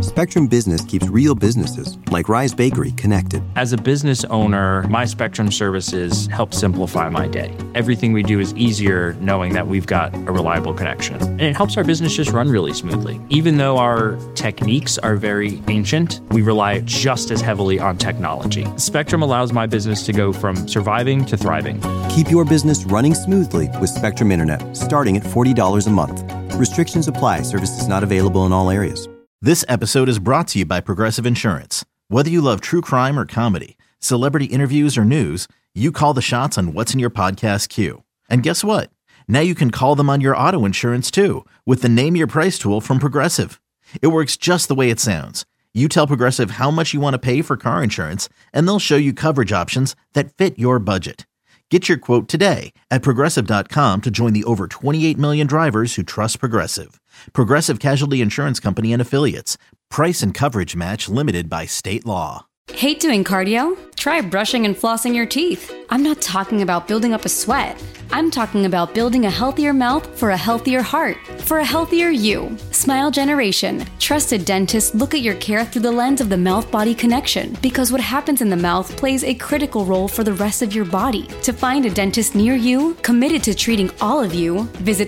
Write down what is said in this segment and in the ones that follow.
Spectrum Business keeps real businesses, like Rise Bakery, connected. As a business owner, my Spectrum services help simplify my day. Everything we do is easier knowing that we've got a reliable connection. And it helps our business just run really smoothly. Even though our techniques are very ancient, we rely just as heavily on technology. Spectrum allows my business to go from surviving to thriving. Keep your business running smoothly with Spectrum Internet, starting at $40 a month. Restrictions apply. Services not available in all areas. This episode is brought to you by Progressive Insurance. Whether you love true crime or comedy, celebrity interviews or news, you call the shots on what's in your podcast queue. And guess what? Now you can call them on your auto insurance too with the Name Your Price tool from Progressive. It works just the way it sounds. You tell Progressive how much you want to pay for car insurance, and they'll show you coverage options that fit your budget. Get your quote today at Progressive.com to join the over 28 million drivers who trust Progressive. Progressive Casualty Insurance Company and Affiliates. Price and coverage match limited by state law. Hate doing cardio? Try brushing and flossing your teeth. I'm not talking about building up a sweat. I'm talking about building a healthier mouth for a healthier heart, for a healthier you. Smile Generation. Trusted dentists look at your care through the lens of the mouth-body connection, because what happens in the mouth plays a critical role for the rest of your body. To find a dentist near you, committed to treating all of you, visit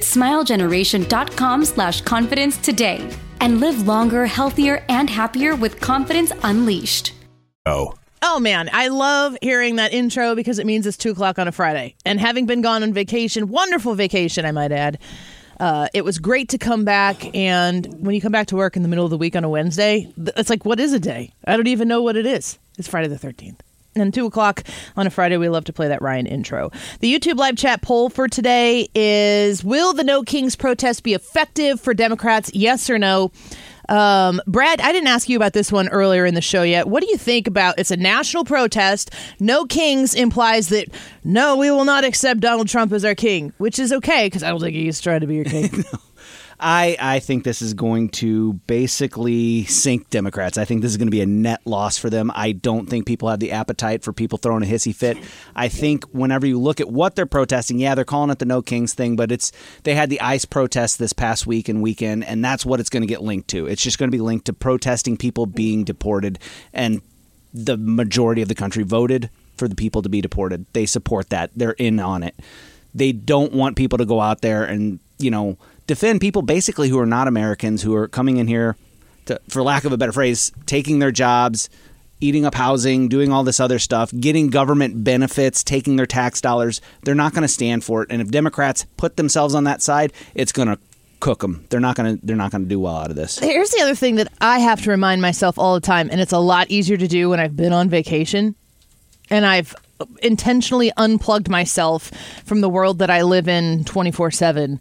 smilegeneration.com/confidence today. And live longer, healthier, and happier with confidence unleashed. Oh, man, I love hearing that intro because it means it's 2 o'clock on a Friday. And having been gone on vacation, wonderful vacation, I might add, it was great to come back. And when you come back to work in the middle of the week on a Wednesday, it's like, what is a day? I don't even know what it is. It's Friday the 13th. And 2 o'clock on a Friday, we love to play that Ryan intro. The YouTube live chat poll for today is, will the No Kings protest be effective for Democrats? Yes or no? Brad, I didn't ask you about this one earlier in the show yet. What do you think about, it's a national protest. No Kings implies that, no, we will not accept Donald Trump as our king, which is okay, because I don't think he's trying to be your king. No. I think this is going to basically sink Democrats. I think this is going to be a net loss for them. I don't think people have the appetite for people throwing a hissy fit. I think whenever you look at what they're protesting, yeah, they're calling it the No Kings thing, but they had the ICE protest this past week and weekend, and that's what it's going to get linked to. It's just going to be linked to protesting people being deported, and the majority of the country voted for the people to be deported. They support that. They're in on it. They don't want people to go out there and, defend people basically who are not Americans, who are coming in here to, for lack of a better phrase, taking their jobs, eating up housing, doing all this other stuff, getting government benefits, taking their tax dollars. They're not going to stand for it. And if Democrats put themselves on that side, it's going to cook them. They're not going to do well out of this. Here's the other thing that I have to remind myself all the time, and it's a lot easier to do when I've been on vacation and I've intentionally unplugged myself from the world that I live in 24/7.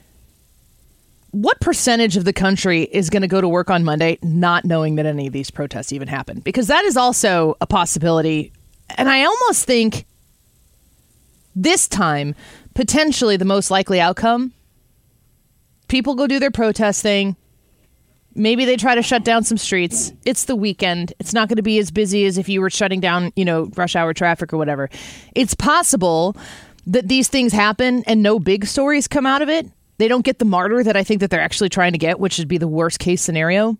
What percentage of the country is going to go to work on Monday not knowing that any of these protests even happen? Because that is also a possibility. And I almost think this time, potentially the most likely outcome, people go do their protest thing. Maybe they try to shut down some streets. It's the weekend. It's not going to be as busy as if you were shutting down, rush hour traffic or whatever. It's possible that these things happen and no big stories come out of it. They don't get the martyr that I think that they're actually trying to get, which would be the worst case scenario.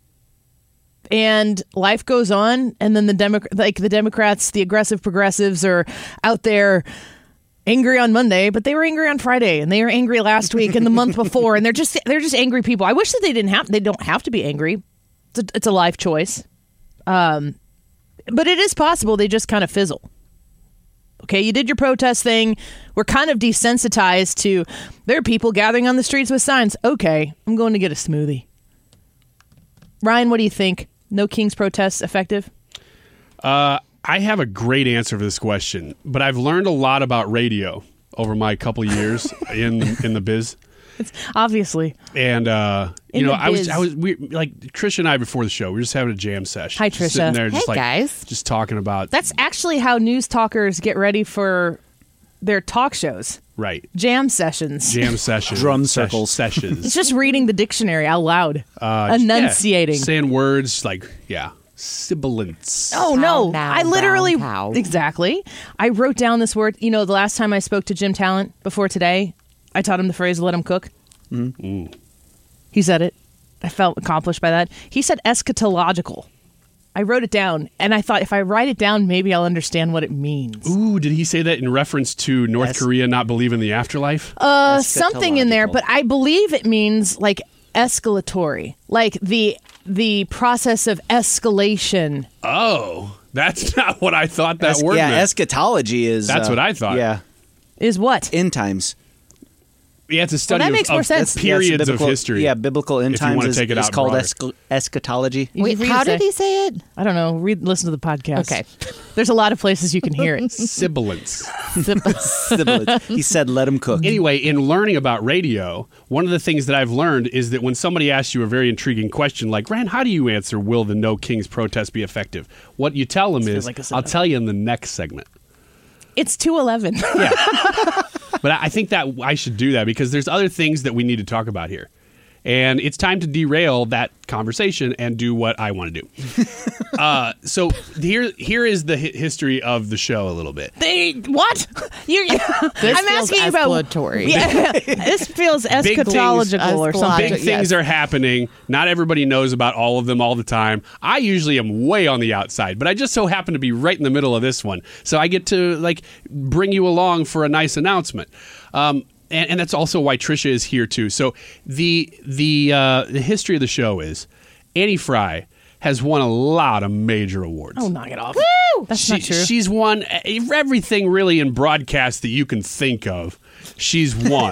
And life goes on, and then the Democrats, the aggressive progressives, are out there angry on Monday, but they were angry on Friday, and they were angry last week and the month before, and they're just angry people. I wish that they don't have to be angry. It's a life choice, but it is possible they just kind of fizzle. Okay, you did your protest thing. We're kind of desensitized to, there are people gathering on the streets with signs. Okay, I'm going to get a smoothie. Ryan, what do you think? No Kings protests effective? I have a great answer for this question, but I've learned a lot about radio over my couple years in the biz. It's obviously. And we like Trisha and I before the show, we were just having a jam session. Hi, Trisha. Sitting there, just guys. Just talking about. That's actually how news talkers get ready for their talk shows. Right. Jam sessions. Drum circles. Sessions. It's just reading the dictionary out loud. Enunciating. Saying words like, sibilance. Oh, no. Now, I literally. cow. Exactly. I wrote down this word. The last time I spoke to Jim Talent before today, I taught him the phrase, let him cook. Mm-hmm. He said it. I felt accomplished by that. He said eschatological. I wrote it down, and I thought if I write it down, maybe I'll understand what it means. Ooh, did he say that in reference to North Korea not believing in the afterlife? Something in there, but I believe it means like escalatory, like the process of escalation. Oh, that's not what I thought that word meant. Eschatology is... That's what I thought. Yeah. Is what? End times. Yeah, it's a study that makes more sense. periods of history. Yeah, biblical end if you times want to take it is out called broader. eschatology. Wait, how did he say it? I don't know. Listen to the podcast. Okay. There's a lot of places you can hear it. Sibilance. Sibilance. He said, let him cook. Anyway, in learning about radio, one of the things that I've learned is that when somebody asks you a very intriguing question like, Rand, how do you answer, will the No Kings protest be effective? What you tell them is, like a I'll tell you in the next segment. It's 2:11. Yeah. But I think that I should do that because there's other things that we need to talk about here. And it's time to derail that conversation and do what I want to do. So here is the history of the show a little bit. What? I'm asking you about... Escalatory. Yeah, this feels eschatological or something. Big things are happening. Not everybody knows about all of them all the time. I usually am way on the outside, but I just so happen to be right in the middle of this one. So I get to bring you along for a nice announcement. And that's also why Trisha is here too. So the history of the show is Annie Fry has won a lot of major awards. Oh, knock it off. Woo! That's not true. She's won everything really in broadcast that you can think of. She's won.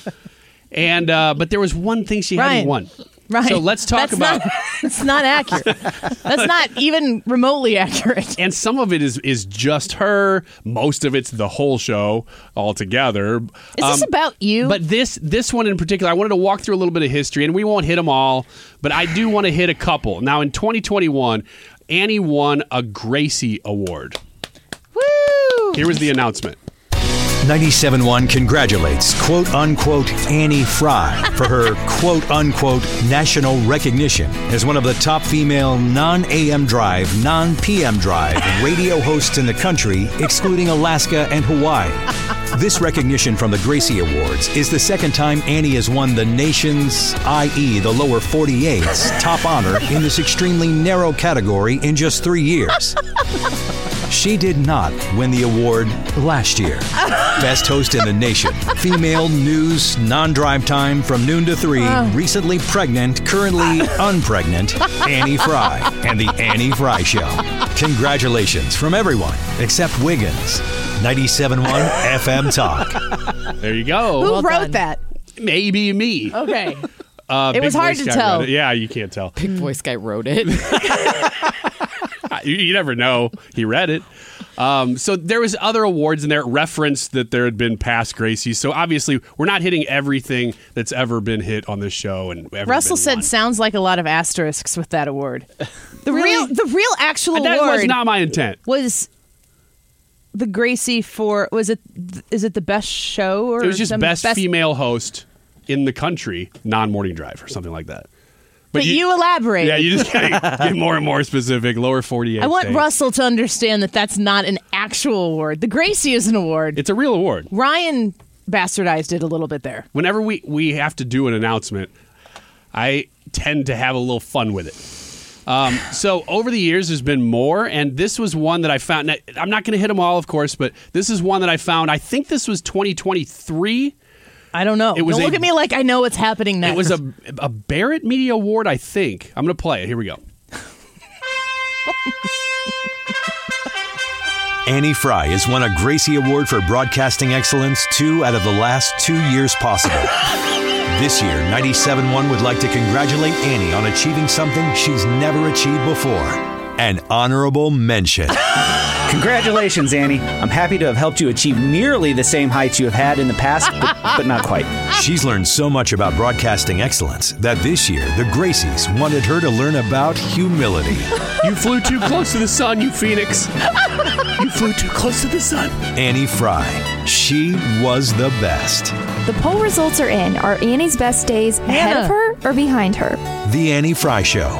And but there was one thing she hadn't won. Right. So let's talk about... It's not accurate. That's not even remotely accurate. And some of it is just her. Most of it's the whole show altogether. Is this about you? But this one in particular, I wanted to walk through a little bit of history, and we won't hit them all, but I do want to hit a couple. Now, in 2021, Annie won a Gracie Award. Woo! Here was the announcement. 97.1 congratulates quote-unquote Annie Fry for her quote-unquote national recognition as one of the top female non-AM drive, non-PM drive radio hosts in the country, excluding Alaska and Hawaii. This recognition from the Gracie Awards is the second time Annie has won the nation's, i.e. the lower 48's, top honor in this extremely narrow category in just 3 years. She did not win the award last year. Best host in the nation. Female news, non-drive time from noon to 3. Recently pregnant, currently unpregnant, Annie Fry and the Annie Fry Show. Congratulations from everyone except Wiggins. 97.1 FM Talk. There you go. Who wrote that? Maybe me. Okay. It was hard to tell. Yeah, you can't tell. Big voice guy wrote it. You never know. He read it. So there was other awards in there referenced that there had been past Gracies. So obviously we're not hitting everything that's ever been hit on this show. And Russell said sounds like a lot of asterisks with that award. The real actual that award was not my intent. Was the Gracie for is it the best show or it was just best female host in the country, non-morning drive or something like that. But you elaborate. Yeah, you just gotta get more and more specific. Lower 48. I want states. Russell to understand that that's not an actual award. The Gracie is an award. It's a real award. Ryan bastardized it a little bit there. Whenever we have to do an announcement, I tend to have a little fun with it. So over the years, there's been more, and this was one that I found. I'm not going to hit them all, of course, but this is one that I found. I think this was 2023. I don't know. Don't look at me like I know what's happening next. It was a Barrett Media Award, I think. I'm going to play it. Here we go. Annie Fry has won a Gracie Award for Broadcasting Excellence 2 out of the last 2 years possible. This year, 97.1 would like to congratulate Annie on achieving something she's never achieved before. An honorable mention. Congratulations, Annie. I'm happy to have helped you achieve nearly the same heights you have had in the past, but not quite. She's learned so much about broadcasting excellence that this year the Gracies wanted her to learn about humility. You flew too close to the sun, you phoenix. You flew too close to the sun. Annie Fry. She was the best. The poll results are in. Are Annie's best days ahead of her or behind her? The Annie Fry Show.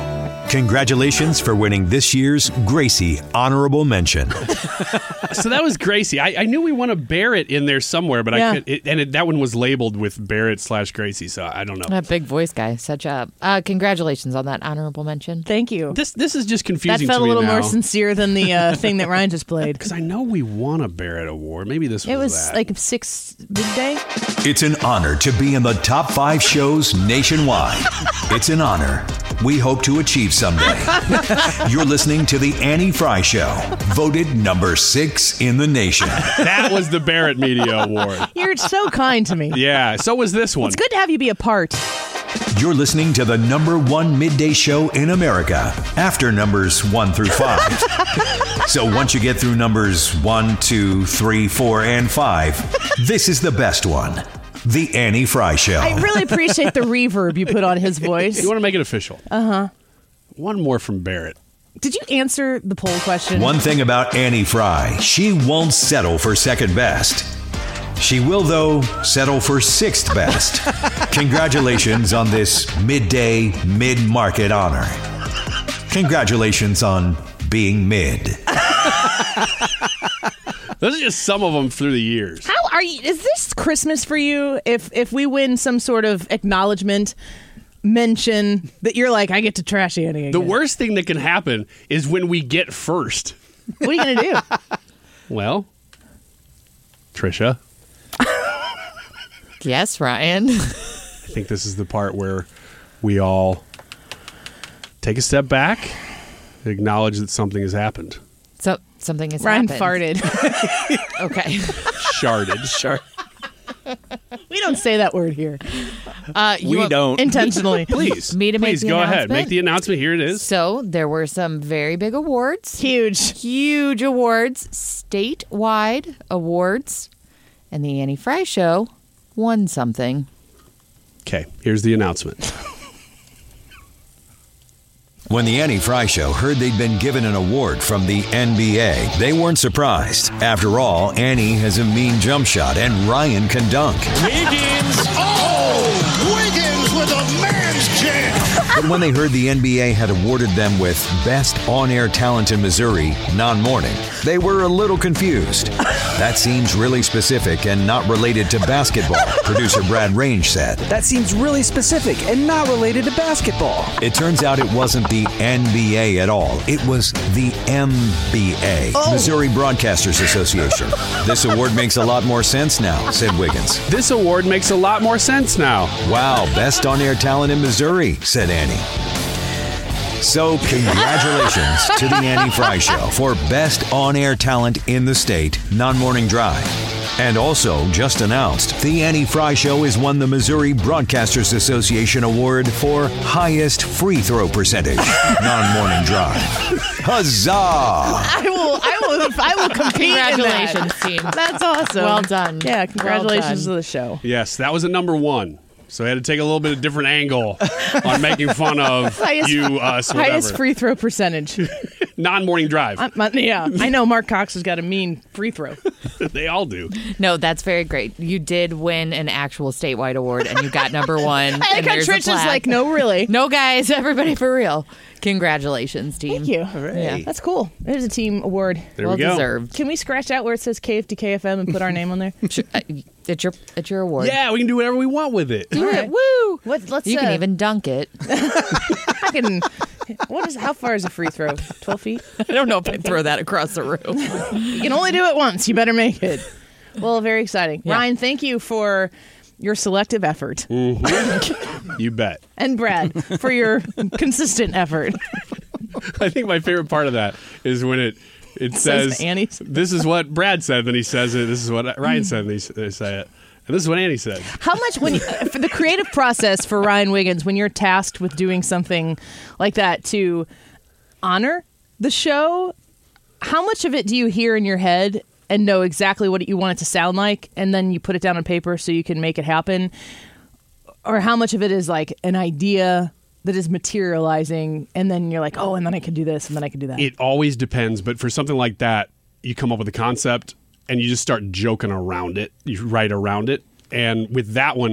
Congratulations for winning this year's Gracie Honorable Mention. So that was Gracie. I knew we won a Barrett in there somewhere, but Yeah. that one was labeled with Barrett/Gracie, so I don't know. That big voice guy. Such a congratulations on that honorable mention. Thank you. This is just That confusing felt to a me little now. more sincere than the thing that Ryan just played. Because I know we won a Barrett Award. Maybe this was It was that. like 6 midday. It's an honor to be in the top 5 shows nationwide. It's an honor we hope to achieve someday. You're listening to The Annie Fry Show, voted number 6 in the nation. That was the Barrett Media Award. You're so kind to me. Yeah, so was this one. It's good to have you be a part. You're listening to the number 1 midday show in America after numbers 1 through 5. So once you get through numbers 1, 2, 3, 4, and 5, this is the best one. The Annie Fry Show. I really appreciate the reverb you put on his voice. You want to make it official? Uh-huh. One more from Barrett. Did you answer the poll question? One thing about Annie Fry, she won't settle for second best. She will, though, settle for 6th best. Congratulations on this midday, mid-market honor. Congratulations on being mid. Those are just some of them through the years. How are you? Is this Christmas for you? If we win some sort of acknowledgement, mention that you're like, I get to trash Annie again. The worst thing that can happen is when we get first. What are you gonna do? Well, Trisha, Yes, Ryan. I think this is the part where we all take a step back, acknowledge that something has happened. So something has Ryan happened. farted. Okay. Sharded. We don't say that word here We don't. intentionally. Please. Me to make Please the go ahead. announcement? Make the announcement. Here it is. So there were some very big awards. Huge awards, statewide awards, and the Annie Fry Show won something. Okay, here's the announcement. When the Annie Fry Show heard they'd been given an award from the NBA, they weren't surprised. After all, Annie has a mean jump shot and Ryan can dunk. Wiggins! Oh! Wiggins with a man's jam! But when they heard the NBA had awarded them with Best On-Air Talent in Missouri non-morning, they were a little confused. That seems really specific and not related to basketball, producer Brad Range said. That seems really specific and not related to basketball. It turns out it wasn't the NBA at all. It was the MBA, Missouri Broadcasters Association. This award makes a lot more sense now, said Wiggins. This award makes a lot more sense now. Wow, Best On-Air Talent in Missouri, said Annie. So, congratulations to the Annie Fry Show for Best On-Air Talent in the State, Non-Morning Drive. And also, just announced, the Annie Fry Show has won the Missouri Broadcasters Association Award for Highest Free Throw Percentage, Non-Morning Drive. Huzzah! I will compete in that. Congratulations, team. That's awesome. Well done. Yeah, congratulations Well to the show. Yes, that was a number 1. So I had to take a little bit of different angle on making fun of you, us, whatever. Highest free throw percentage. Non-morning drive. Yeah, I know Mark Cox has got a mean free throw. They all do. No, that's very great. You did win an actual statewide award, and you got number 1. I like and how there's a Trish is plaque. like, no, really. No, guys, everybody for real. Congratulations, team. Thank you. Yeah. That's cool. There's a team award. There Well we go. deserved. Can we scratch out where it says KFDKFM and put our name on there? It's your award. Yeah, we can do whatever we want with it. Do it. Woo! Let's You can even dunk it. I can. How far is a free throw? 12 feet? I don't know if I'd throw that across the room. You can only do it once. You better make it. Well, very exciting. Yeah. Ryan, thank you for your selective effort. You bet. And Brad, for your consistent effort. I think my favorite part of that is when it says, Annie's. this is what Brad said, then he says it. This is what Ryan said, and they say it. And this is what Annie said. How much, for the creative process for Ryan Wiggins, when you're tasked with doing something like that to honor the show, how much of it do you hear in your head and know exactly what you want it to sound like, and then you put it down on paper so you can make it happen? Or how much of it is like an idea that is materializing, and then you're like, oh, and then I could do this, and then I could do that? It always depends, but for something like that, you come up with a concept and you just start joking around it. You write around it. And with that one,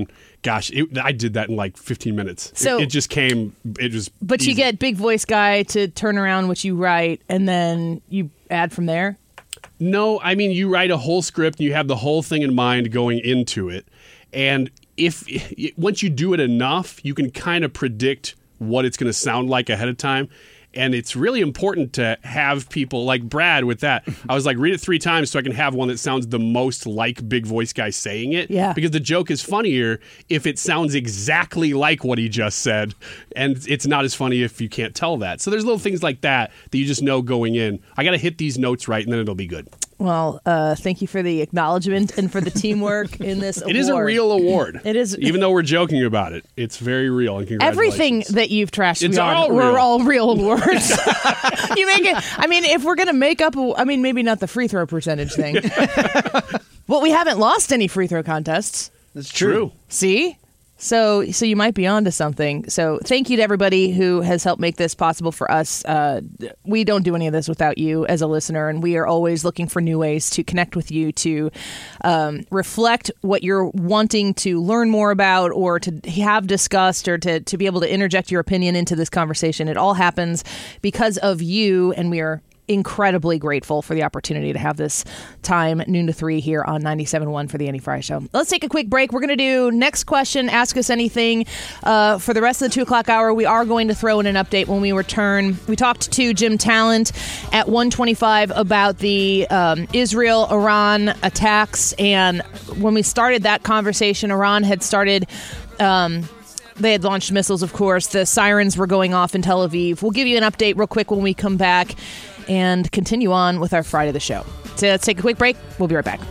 Gosh, I did that in like 15 minutes. So it just came. It was. But easy. you get big voice guy to turn around what you write, and then you add from there. No, I mean you write a whole script and you have the whole thing in mind going into it, and once you do it enough, you can kind of predict what it's going to sound like ahead of time. And it's really important to have people like Brad with that. I was like, read it 3 times so I can have one that sounds the most like big voice guy saying it. Yeah. Because the joke is funnier if it sounds exactly like what he just said. And it's not as funny if you can't tell that. So there's little things like that you just know going in. I got to hit these notes right and then it'll be good. Well, thank you for the acknowledgement and for the teamwork in this award. It is a real award. It is. Even though we're joking about it, it's very real. And congratulations. Everything that you've trashed It's me on all real. were all real awards. You make it. I mean, if we're going to make up, maybe not the free throw percentage thing. Well, we haven't lost any free throw contests. That's true. See? So you might be onto something. So thank you to everybody who has helped make this possible for us. We don't do any of this without you as a listener, and we are always looking for new ways to connect with you, to reflect what you're wanting to learn more about or to have discussed or to be able to interject your opinion into this conversation. It all happens because of you, and we are incredibly grateful for the opportunity to have this time, noon to 3 here on 97.1 for the Annie Frey Show. Let's take a quick break. We're going to do next question, ask us anything. For the rest of the 2 o'clock hour, we are going to throw in an update when we return. We talked to Jim Talent at 1:25 about the Israel-Iran attacks. And when we started that conversation, Iran had started... They had launched missiles, of course. The sirens were going off in Tel Aviv. We'll give you an update real quick when we come back and continue on with our Friday the show. So let's take a quick break. We'll be right back.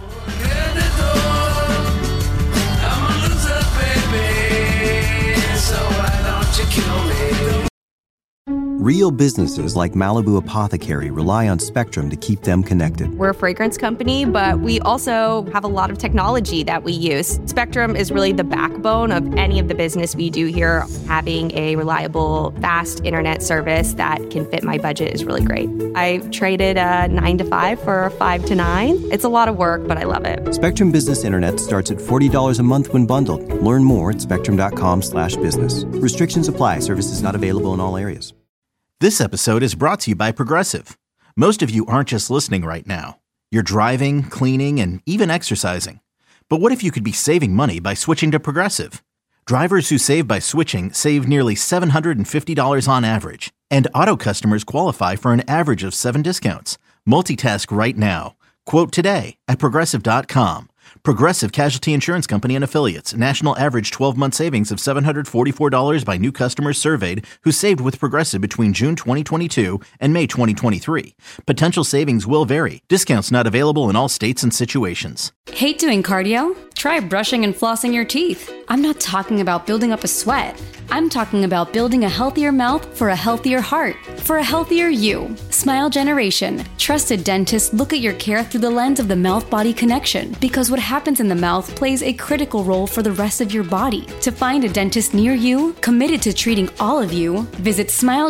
Real businesses like Malibu Apothecary rely on Spectrum to keep them connected. We're a fragrance company, but we also have a lot of technology that we use. Spectrum is really the backbone of any of the business we do here. Having a reliable, fast internet service that can fit my budget is really great. I traded a 9 to 5 for a 5 to 9. It's a lot of work, but I love it. Spectrum Business Internet starts at $40 a month when bundled. Learn more at spectrum.com/business. Restrictions apply. Services not available in all areas. This episode is brought to you by Progressive. Most of you aren't just listening right now. You're driving, cleaning, and even exercising. But what if you could be saving money by switching to Progressive? Drivers who save by switching save nearly $750 on average. And auto customers qualify for an average of 7 discounts. Multitask right now. Quote today at Progressive.com. Progressive Casualty Insurance Company and Affiliates. National average 12-month savings of $744 by new customers surveyed who saved with Progressive between June 2022 and May 2023. Potential savings will vary. Discounts not available in all states and situations. Hate doing cardio? Try brushing and flossing your teeth. I'm not talking about building up a sweat. I'm talking about building a healthier mouth for a healthier heart, for a healthier you. Smile Generation. Trusted dentists look at your care through the lens of the mouth-body connection, because what happens in the mouth plays a critical role for the rest of your body. To find a dentist near you, committed to treating all of you, visit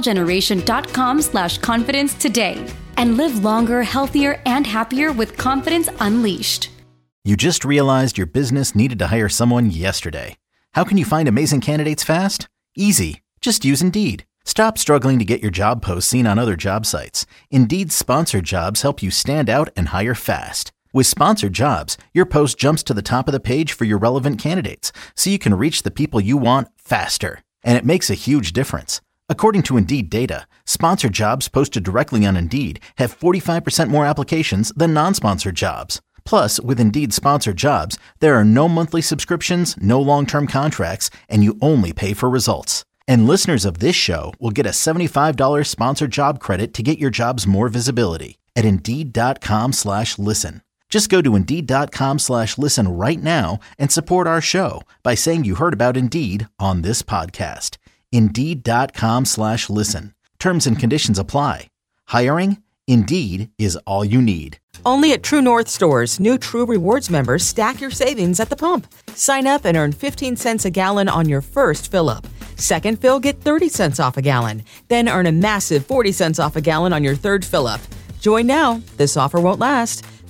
smilegeneration.com/confidence today and live longer, healthier, and happier with confidence unleashed. You just realized your business needed to hire someone yesterday. How can you find amazing candidates fast? Easy. Just use Indeed. Stop struggling to get your job posts seen on other job sites. Indeed's sponsored jobs help you stand out and hire fast. With sponsored jobs, your post jumps to the top of the page for your relevant candidates, so you can reach the people you want faster. And it makes a huge difference. According to Indeed data, sponsored jobs posted directly on Indeed have 45% more applications than non-sponsored jobs. Plus, with Indeed sponsored jobs, there are no monthly subscriptions, no long-term contracts, and you only pay for results. And listeners of this show will get a $75 sponsored job credit to get your jobs more visibility at Indeed.com/listen. Just go to Indeed.com/listen right now and support our show by saying you heard about Indeed on this podcast. Indeed.com/listen. Terms and conditions apply. Hiring? Indeed is all you need. Only at True North stores, new True Rewards members stack your savings at the pump. Sign up and earn 15 cents a gallon on your first fill-up. Second fill, get 30 cents off a gallon. Then earn a massive 40 cents off a gallon on your third fill-up. Join now. This offer won't last.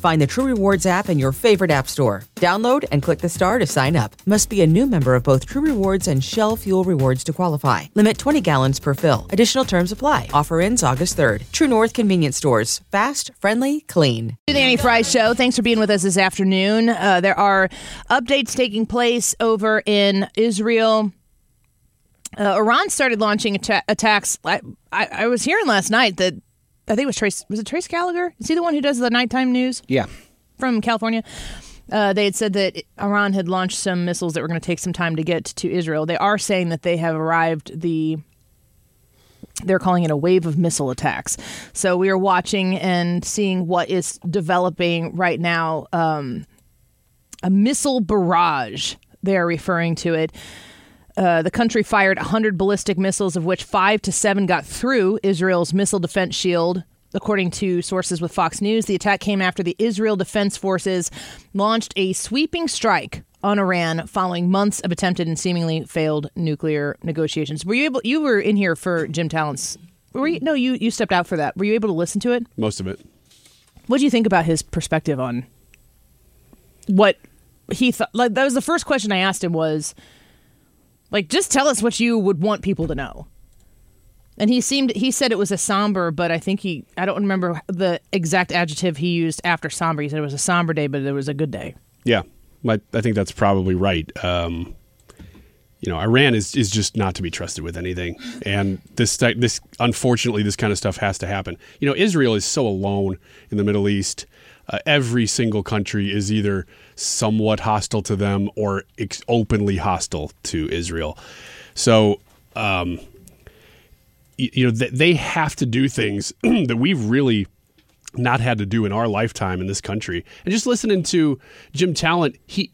Find the True Rewards app in your favorite app store. Download and click the star to sign up. Must be a new member of both True Rewards and Shell Fuel Rewards to qualify. Limit 20 gallons per fill. Additional terms apply. Offer ends August 3rd. True North Convenience Stores. Fast, friendly, clean. The Annie Fry Show. Thanks for being with us this afternoon. There are updates taking place over in Israel. Iran started launching attacks. I was hearing last night that I think it was Trace Gallagher? Is he the one who does the nighttime news? Yeah. From California. They had said that Iran had launched some missiles that were going to take some time to get to Israel. They are saying that they have arrived they're calling it a wave of missile attacks. So we are watching and seeing what is developing right now. A missile barrage, they're referring to it. The country fired 100 ballistic missiles, of which 5 to 7 got through Israel's missile defense shield. According to sources with Fox News, the attack came after the Israel Defense Forces launched a sweeping strike on Iran following months of attempted and seemingly failed nuclear negotiations. You were in here for Jim Talent's. No, you stepped out for that. Were you able to listen to it? Most of it. What do you think about his perspective on what he thought? Like, that was the first question I asked him was, like, just tell us what you would want people to know. And he said it was a somber, but I don't remember the exact adjective he used after somber. He said it was a somber day, but it was a good day. Yeah, I think that's probably right. Iran is just not to be trusted with anything. And this unfortunately, this kind of stuff has to happen. Israel is so alone in the Middle East. Every single country is either somewhat hostile to them or openly hostile to Israel. So, they have to do things that we've really not had to do in our lifetime in this country. And just listening to Jim Talent, you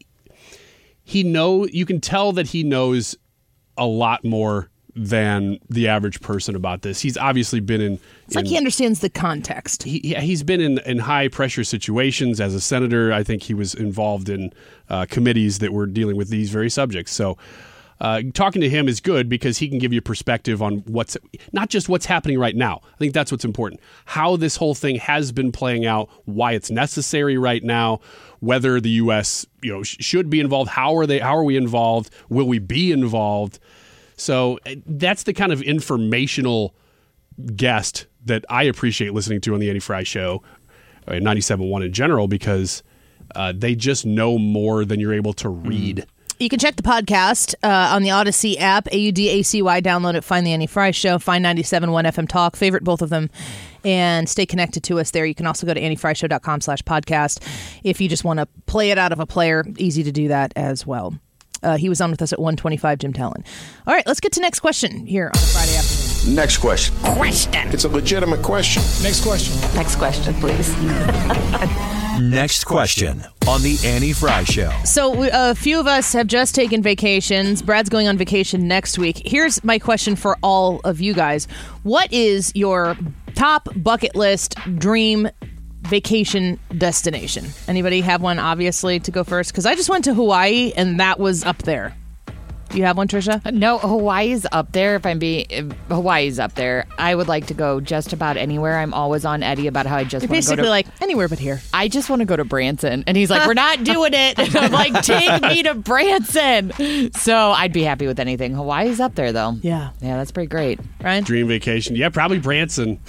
can tell that he knows a lot more than the average person about this. He's obviously been It's like he understands the context. He's been in high pressure situations as a senator. I think he was involved in committees that were dealing with these very subjects. So talking to him is good because he can give you perspective on not just what's happening right now. I think that's what's important. How this whole thing has been playing out, why it's necessary right now, whether the U.S. should be involved. How are we involved? Will we be involved? So that's the kind of informational guest that I appreciate listening to on the Annie Fry Show, 97.1 in general, because they just know more than you're able to read. You can check the podcast on the Odyssey app, AUDACY. Download it, find the Annie Fry Show, find 97.1 FM Talk, favorite both of them, and stay connected to us there. You can also go to anniefryshow.com/podcast if you just want to play it out of a player. Easy to do that as well. He was on with us at 1:25, Jim Talent. All right, let's get to next question here on a Friday afternoon. Next question. It's a legitimate question. Next question. Next question, please. Next question on the Annie Fry Show. So a few of us have just taken vacations. Brad's going on vacation next week. Here's my question for all of you guys. What is your top bucket list dream vacation destination? Anybody have one, obviously, to go first? Because I just went to Hawaii, and that was up there. Do you have one, Trisha? No, Hawaii's up there. Hawaii's up there. I would like to go just about anywhere. I'm always on Eddie about how I just want to go to... basically like, anywhere but here. I just want to go to Branson. And he's like, we're not doing it. And I'm like, take me to Branson. So I'd be happy with anything. Hawaii's up there, though. Yeah. Yeah, that's pretty great. Ryan? Dream vacation. Yeah, probably Branson.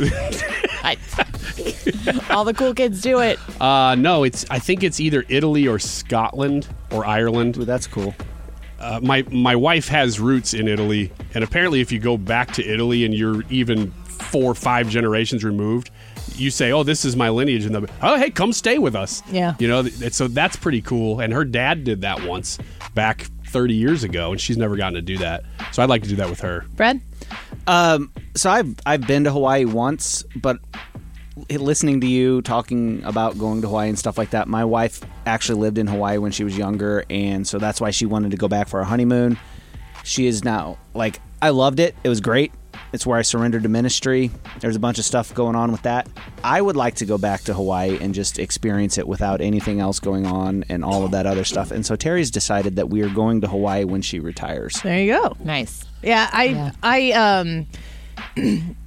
All the cool kids do it. No, I think it's either Italy or Scotland or Ireland. Ooh, that's cool. My wife has roots in Italy, and apparently if you go back to Italy and you're even 4 or 5 generations removed, you say, oh, this is my lineage, and they'll be, oh, hey, come stay with us. Yeah. So that's pretty cool, and her dad did that once back 30 years ago, and she's never gotten to do that. So I'd like to do that with her. Brad? So I've been to Hawaii once, but listening to you talking about going to Hawaii and stuff like that, my wife actually lived in Hawaii when she was younger, and so that's why she wanted to go back for our honeymoon. She is now, I loved it. It was great. It's where I surrendered to ministry. There's a bunch of stuff going on with that. I would like to go back to Hawaii and just experience it without anything else going on and all of that other stuff. And so Terry's decided that we are going to Hawaii when she retires. There you go. Nice. Yeah,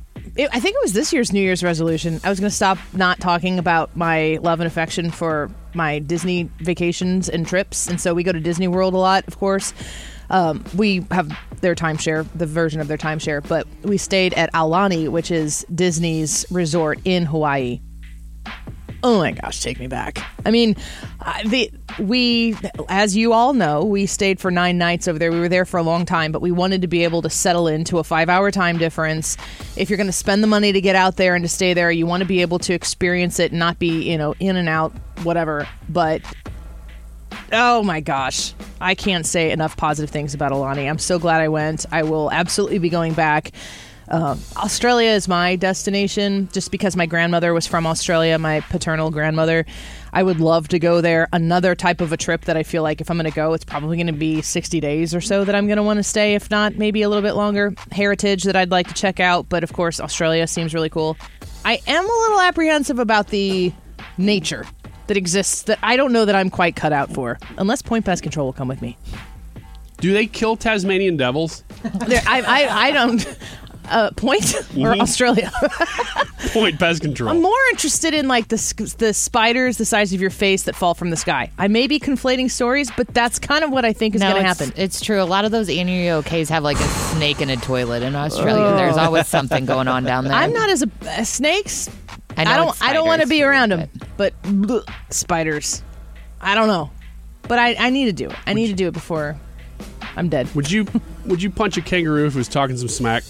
I think it was this year's New Year's resolution. I was going to stop not talking about my love and affection for my Disney vacations and trips. And so we go to Disney World a lot, of course. We have their timeshare, the version of their timeshare. But we stayed at Aulani, which is Disney's resort in Hawaii. Oh my gosh, take me back. I mean, we, as you all know, we stayed for 9 nights over there. We were there for a long time, but we wanted to be able to settle into a 5-hour time difference. If you're going to spend the money to get out there and to stay there, you want to be able to experience it and not be, in and out, whatever. But, oh my gosh, I can't say enough positive things about Aulani. I'm so glad I went. I will absolutely be going back. Australia is my destination just because my grandmother was from Australia, my paternal grandmother. I would love to go there. Another type of a trip that I feel like if I'm going to go, it's probably going to be 60 days or so that I'm going to want to stay, if not maybe a little bit longer. Heritage that I'd like to check out, but of course Australia seems really cool. I am a little apprehensive about the nature that exists that I don't know that I'm quite cut out for, unless Point Pest Control will come with me. Do they kill Tasmanian devils? I don't... Point or Australia? Point Pest Control. I'm more interested in like the spiders the size of your face that fall from the sky. I may be conflating stories, but that's kind of what I think is going to happen. It's true. A lot of those Annie-OKs have like a snake in a toilet in Australia. There's always something going on down there. I'm not as snakes. I don't want to be around them, but spiders. I don't know, but I need to do it. I need to do it before I'm dead. Would you punch a kangaroo if it was talking some smack?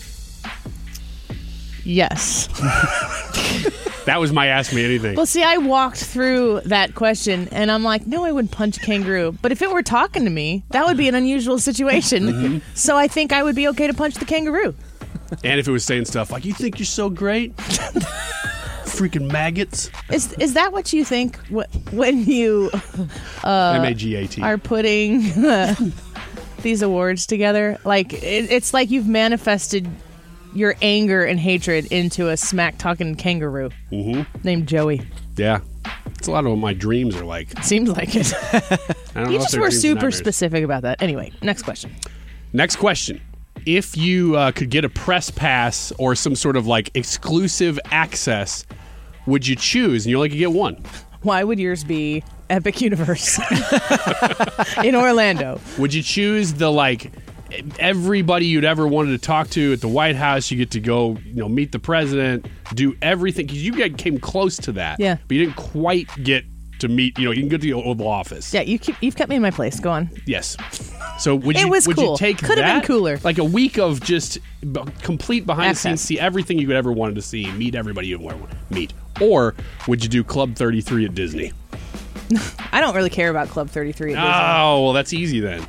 Yes. That was my Ask Me Anything. Well, see, I walked through that question, and I'm like, no, I wouldn't punch a kangaroo. But if it were talking to me, that would be an unusual situation. Mm-hmm. So I think I would be okay to punch the kangaroo. And if it was saying stuff like, you think you're so great? Freaking maggots. Is that what you think when you M-A-G-A-T. are putting these awards together? Like, it's like you've manifested your anger and hatred into a smack-talking kangaroo named Joey. Yeah. It's a lot of what my dreams are like. Seems like it. You just were super specific. specific about that. Anyway, next question. Next question. If you could get a press pass or some sort of like exclusive access, would you choose? And you only could get one. Why would yours be Epic Universe in Orlando? Would you choose the like everybody you'd ever wanted to talk to at the White House? You get to go, meet the president, do everything, because you came close to that. Yeah, but you didn't quite get to meet. You can get to the Oval Office. Yeah, you've kept me in my place. Go on. Yes. So would it you was would cool. you take Could that? have been cooler. Like a week of just complete behind Access. the scenes, see everything you could ever wanted to see, meet everybody you ever wanted to meet, or would you do Club 33 at Disney? I don't really care about Club 33 at Disney. Oh, well, that's easy then.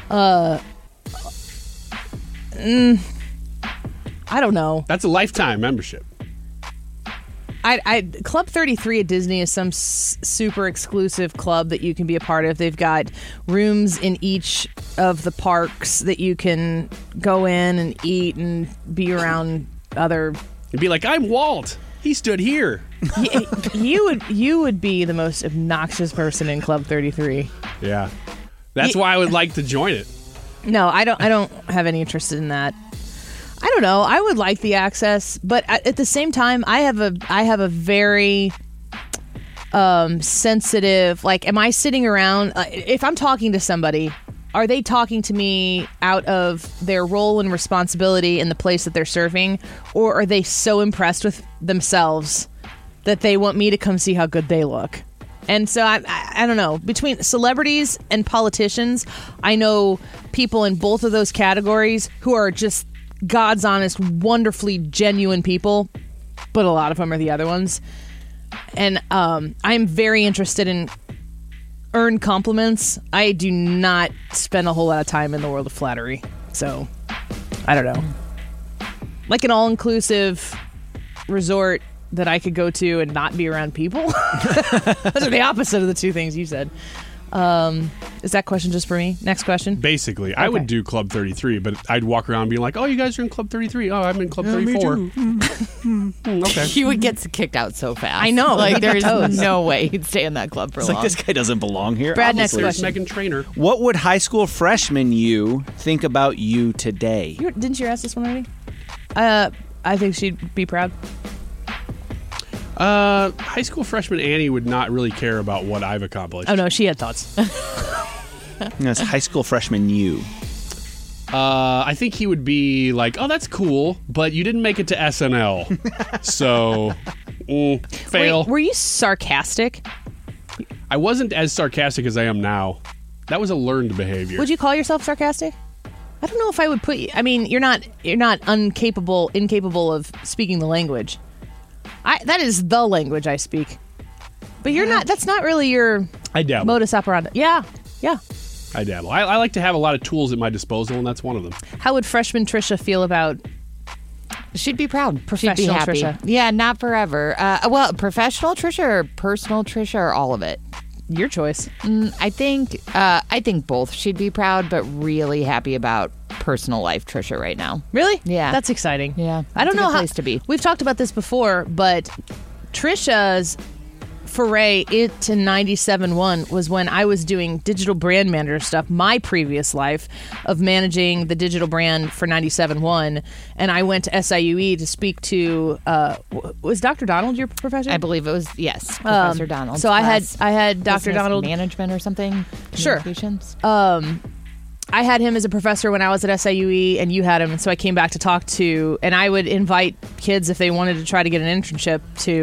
I don't know. That's a lifetime membership. Club 33 at Disney is some super exclusive club that you can be a part of. They've got rooms in each of the parks that you can go in and eat and be around other. You'd be like, I'm Walt. He stood here. You would be the most obnoxious person in Club 33. Yeah, that's why I would like to join it. No, I don't have any interest in that. I don't know. I would like the access, but at the same time, I have a very sensitive. Like, am I sitting around? If I'm talking to somebody, are they talking to me out of their role and responsibility in the place that they're serving, or are they so impressed with themselves that they want me to come see how good they look? And so I don't know. Between celebrities and politicians, I know people in both of those categories who are just God's honest, wonderfully genuine people, but a lot of them are the other ones. And I'm very interested in earned compliments. I do not spend a whole lot of time in the world of flattery. So, I don't know. Like an all-inclusive resort that I could go to and not be around people? Those are the opposite of the two things you said. Is that question just for me? Next question? Basically, I would do Club 33, but I'd walk around being like, oh, you guys are in Club 33. Oh, I'm in Club 34. Okay. He would get kicked out so fast. I know. Like, there's no way he'd stay in that club for long. Like, this guy doesn't belong here. Brad, obviously. next question. Meghan Trainor. What would high school freshman you think about you today? Didn't you ask this one already? I think she'd be proud. High school freshman Annie would not really care about what I've accomplished. Oh, no, she had thoughts. Yes, high school freshman you. I think he would be like, oh, that's cool, but you didn't make it to SNL. So, fail. Wait, were you sarcastic? I wasn't as sarcastic as I am now. That was a learned behavior. Would you call yourself sarcastic? I don't know if I would put you. I mean, you're not incapable of speaking the language. That is the language I speak. But you're not. That's not really your I dabble. modus operandi. Yeah. I dabble. I like to have a lot of tools at my disposal, and that's one of them. How would freshman Trisha feel about? She'd be proud. Professional She'd be happy. Trisha. Yeah, not forever. Well, professional Trisha or personal Trisha or all of it? Your choice. I think both. She'd be proud, but really happy about personal life Trisha right now. Really? Yeah. That's exciting. Yeah. I don't It's a know good how place to be. We've talked about this before, but Trisha's foray into 97.1 was when I was doing digital brand manager stuff, my previous life of managing the digital brand for 97.1, and I went to SIUE to speak to was Dr. Donald your professor? I believe it was, yes, Professor Donald. So I had Dr. Business Donald management or something. Sure. Communications? I had him as a professor when I was at SIUE, and you had him, and so I came back to talk to, and I would invite kids if they wanted to try to get an internship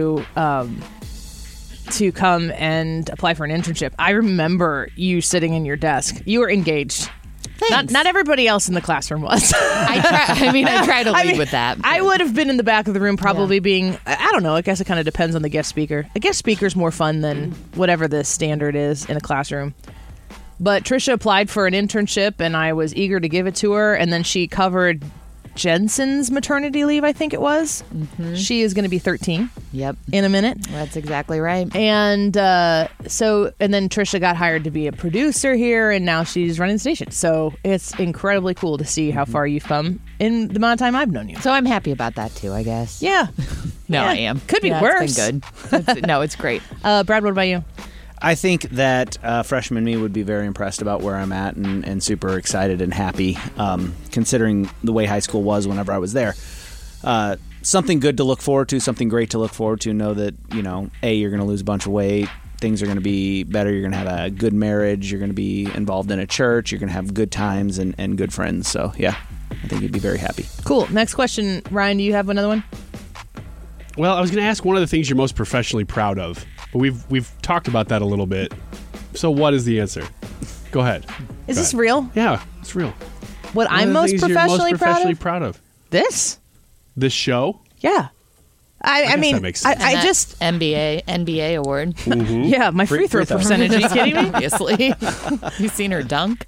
to come and apply for an internship. I remember you sitting in your desk. You were engaged. Thanks. Not everybody else in the classroom was. I try to lead with that. I would have been in the back of the room probably being, I don't know, I guess it kind of depends on the guest speaker. A guest speaker's more fun than whatever the standard is in a classroom. But Trisha applied for an internship, and I was eager to give it to her, and then she covered Jensen's maternity leave, I think it was. Mm-hmm. She is going to be 13. Yep. In a minute. That's exactly right. And then Trisha got hired to be a producer here, and now she's running the station. So it's incredibly cool to see how far you've come in the amount of time I've known you. So I'm happy about that too, I guess. Yeah. No, Yeah. I am. Could be worse. It's been good. No, it's great. Brad, what about you? I think that freshman me would be very impressed about where I'm at and super excited and happy, considering the way high school was whenever I was there. Something good to look forward to, something great to look forward to. Know that, you're going to lose a bunch of weight. Things are going to be better. You're going to have a good marriage. You're going to be involved in a church. You're going to have good times and good friends. So, yeah, I think you'd be very happy. Cool. Next question. Ryan, do you have another one? Well, I was going to ask one of the things you're most professionally proud of. But we've talked about that a little bit. So what is the answer? Go ahead. Is this real? Yeah, it's real. What I'm most professionally proud of? This show? Yeah. I mean, that makes sense. I just NBA award. Mm-hmm. Yeah, my free throw percentage. Are you kidding me? Obviously. You seen her dunk?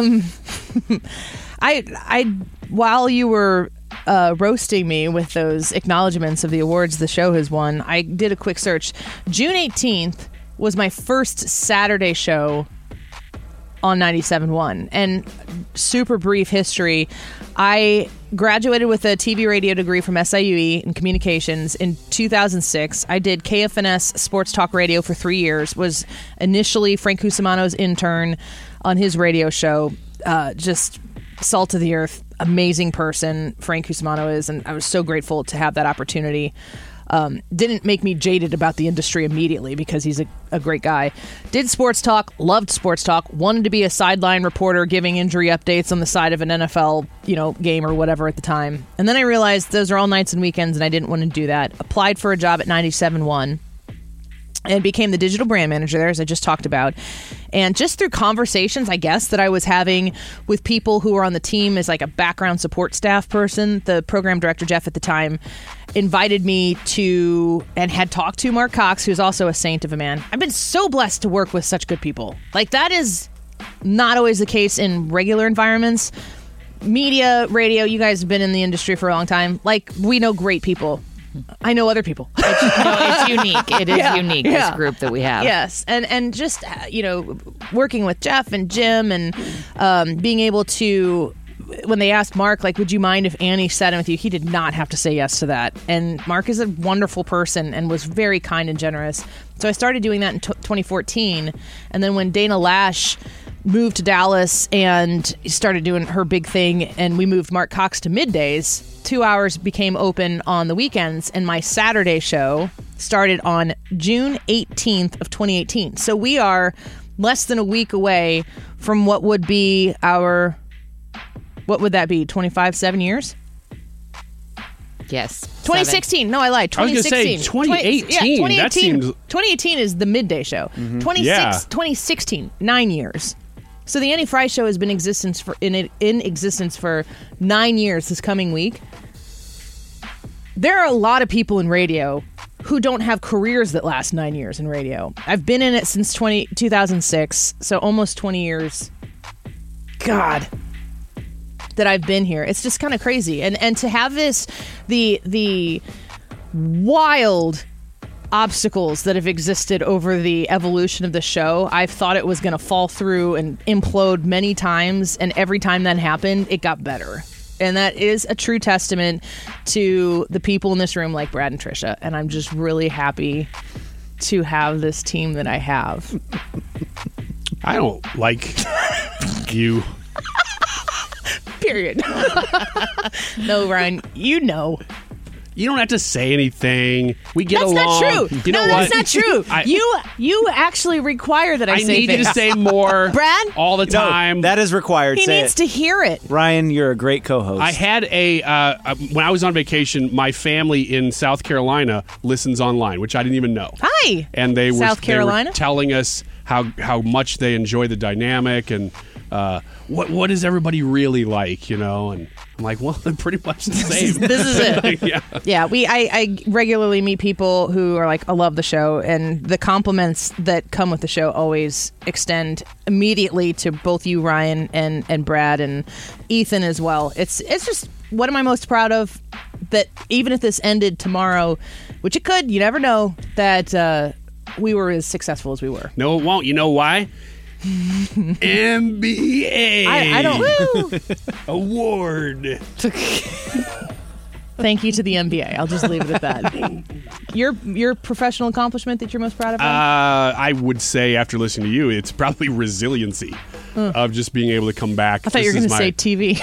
I while you were roasting me with those acknowledgments of the awards the show has won, I did a quick search. June 18th was my first Saturday show on 97.1. And super brief history, I graduated with a TV radio degree from SIUE in communications in 2006. I did KFNS Sports Talk Radio for 3 years, was initially Frank Cusimano's intern on his radio show. Just salt of the earth, amazing person Frank Cusimano is, and I was so grateful to have that opportunity. Didn't make me jaded about the industry immediately because he's a great guy. Did sports talk, loved sports talk, wanted to be a sideline reporter giving injury updates on the side of an NFL, game or whatever at the time. And then I realized those are all nights and weekends and I didn't want to do that. Applied for a job at 97.1 and became the digital brand manager there, as I just talked about. And just through conversations, I guess, that I was having with people who were on the team as like a background support staff person, the program director, Jeff, at the time, invited me to and had talked to Mark Cox, who's also a saint of a man. I've been so blessed to work with such good people. Like, that is not always the case in regular environments. Media, radio, you guys have been in the industry for a long time. Like, we know great people. I know other people. It's unique. It is unique, this group that we have. Yes. And just, working with Jeff and Jim and being able to, when they asked Mark, like, would you mind if Annie sat in with you? He did not have to say yes to that. And Mark is a wonderful person and was very kind and generous. So I started doing that in 2014. And then when Dana Lash moved to Dallas and started doing her big thing, and we moved Mark Cox to middays. 2 hours became open on the weekends, and my Saturday show started on June 18th of 2018. So we are less than a week away from what would be our, what would that be, 7 years? Yes. 2016. No, I lied. 2016. I was going to say 2018. 2018. That seems... 2018 is the midday show. 2016, 9 years. So the Annie Fry Show has been in existence for 9 years this coming week. There are a lot of people in radio who don't have careers that last 9 years in radio. I've been in it since 2006, so almost 20 years. God, that I've been here. It's just kind of crazy. And to have this, the wild obstacles that have existed over the evolution of the show, I've thought it was going to fall through and implode many times, and every time that happened, it got better. And that is a true testament to the people in this room like Brad and Trisha, and I'm just really happy to have this team that I have. I don't like you. Period. No, Ryan, you know. You don't have to say anything. We get along. That's not true. You know what? That's not true. You actually require that I say need things. you to say more, Brad, all the time. No, that is required. He needs to hear it. Ryan, you're a great co-host. I had when I was on vacation, my family in South Carolina listens online, which I didn't even know. Hi. And they were South Carolina? They were telling us how much they enjoy the dynamic and what is everybody really like, you know? And I'm like, well, they're pretty much the same. This is it. Yeah. I regularly meet people who are like, I love the show, and the compliments that come with the show always extend immediately to both you, Ryan, and Brad, and Ethan as well. It's just, what am I most proud of? That even if this ended tomorrow, which it could, you never know, that we were as successful as we were. No, it won't. You know why? NBA I don't award. Thank you to the NBA. I'll just leave it at that. Your professional accomplishment that you're most proud of? I would say, after listening to you, it's probably resiliency of just being able to come back. I thought you were going to say TV.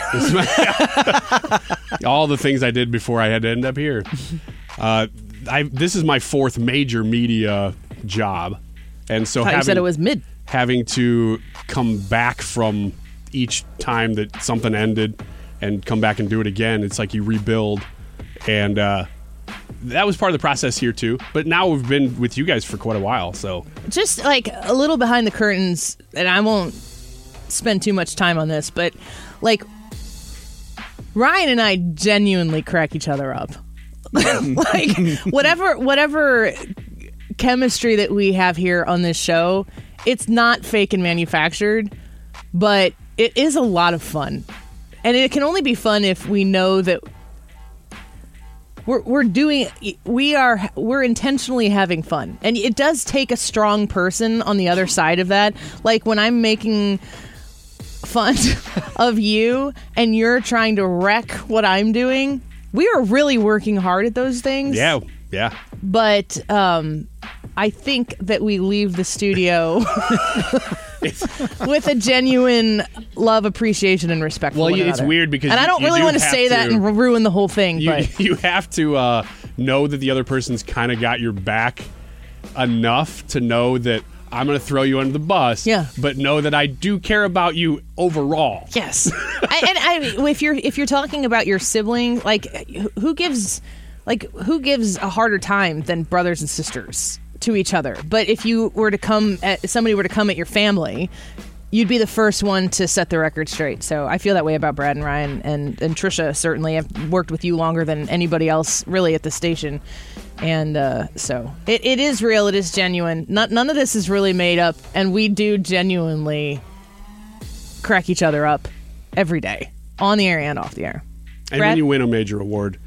All the things I did before I had to end up here. This is my fourth major media job, and so you said it was mid. Having to come back from each time that something ended and come back and do it again, it's like you rebuild. And that was part of the process here too. But now we've been with you guys for quite a while, so just like a little behind the curtains, and I won't spend too much time on this, but like Ryan and I genuinely crack each other up. Like whatever chemistry that we have here on this show, it's not fake and manufactured, but it is a lot of fun. And it can only be fun if we know that we're intentionally having fun. And it does take a strong person on the other side of that. Like when I'm making fun of you and you're trying to wreck what I'm doing, we are really working hard at those things. Yeah. But I think that we leave the studio with a genuine love, appreciation, and respect for one another. It's weird because and I don't really want to say that and ruin the whole thing. But you have to know that the other person's kind of got your back enough to know that I'm going to throw you under the bus. Yeah. But know that I do care about you overall. Yes. If you're talking about your sibling, like who gives a harder time than brothers and sisters to each other? But if somebody were to come at your family, you'd be the first one to set the record straight. So I feel that way about Brad and Ryan and Trisha. Certainly, I've worked with you longer than anybody else really at the station, and so it is real. It is genuine. None of this is really made up, and we do genuinely crack each other up every day on the air and off the air. And Brad? when you win a major award,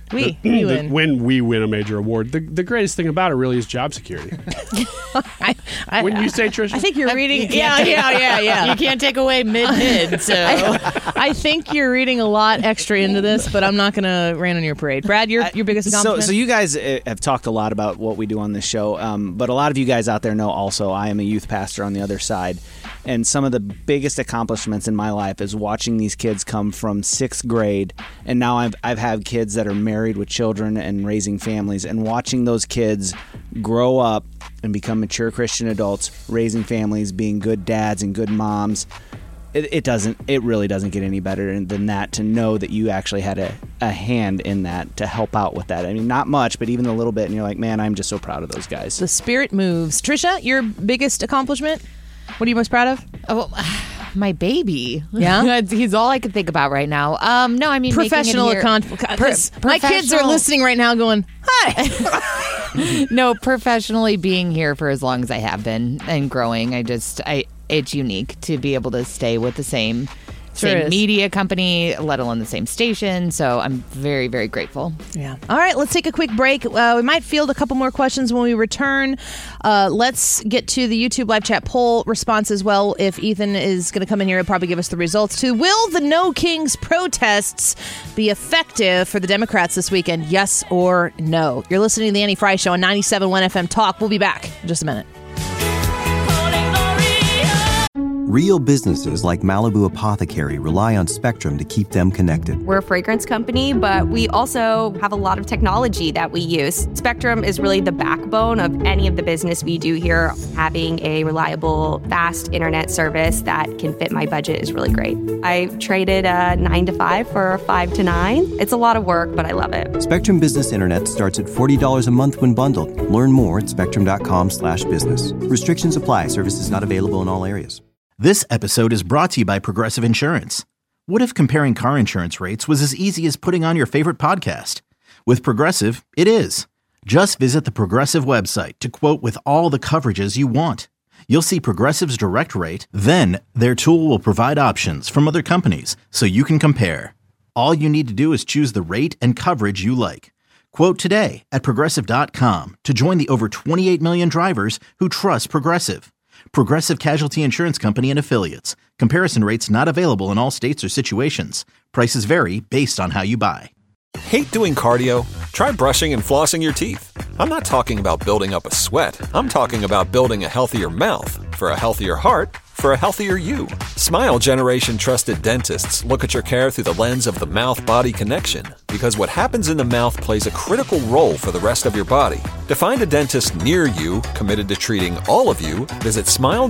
When we win a major award, the greatest thing about it really is job security. Wouldn't you say, Trisha? I think you're reading. Yeah. You can't take away mid. So I think you're reading a lot extra into this, but I'm not going to rain on your parade. Brad, your biggest accomplishment? So you guys have talked a lot about what we do on this show, but a lot of you guys out there know also I am a youth pastor on the other side. And some of the biggest accomplishments in my life is watching these kids come from 6th grade, and now I've had kids that are married with children and raising families, and watching those kids grow up and become mature Christian adults, raising families, being good dads and good moms. It really doesn't get any better than that, to know that you actually had a hand in that to help out with that. I mean, not much, but even a little bit, and you're like, man, I'm just so proud of those guys. The spirit moves. Trisha, your biggest accomplishment? What are you most proud of? Oh, my baby. Yeah? He's all I can think about right now. No, I mean, professional accomplishment. My kids are listening right now going, hi. No, professionally being here for as long as I have been and growing, it's unique to be able to stay with the same media company, let alone the same station. So I'm very, very grateful. Yeah. All right, let's take a quick break. We might field a couple more questions when we return. Let's get to the YouTube live chat poll response as well. If Ethan is going to come in here, he'll probably give us the results too. Will the No Kings protests be effective for the Democrats this weekend? Yes or no? You're listening to the Annie Fry Show on 97.1 FM Talk. We'll be back in just a minute. Real businesses like Malibu Apothecary rely on Spectrum to keep them connected. We're a fragrance company, but we also have a lot of technology that we use. Spectrum is really the backbone of any of the business we do here. Having a reliable, fast internet service that can fit my budget is really great. I traded a 9 to 5 for a 5 to 9. It's a lot of work, but I love it. Spectrum Business Internet starts at $40 a month when bundled. Learn more at spectrum.com/business. Restrictions apply. Services not available in all areas. This episode is brought to you by Progressive Insurance. What if comparing car insurance rates was as easy as putting on your favorite podcast? With Progressive, it is. Just visit the Progressive website to quote with all the coverages you want. You'll see Progressive's direct rate, then their tool will provide options from other companies so you can compare. All you need to do is choose the rate and coverage you like. Quote today at Progressive.com to join the over 28 million drivers who trust Progressive. Progressive Casualty Insurance Company and Affiliates. Comparison rates not available in all states or situations. Prices vary based on how you buy. Hate doing cardio? Try brushing and flossing your teeth. I'm not talking about building up a sweat. I'm talking about building a healthier mouth. For a healthier heart, for a healthier you. Smile Generation trusted dentists look at your care through the lens of the mouth-body connection, because what happens in the mouth plays a critical role for the rest of your body. To find a dentist near you committed to treating all of you, visit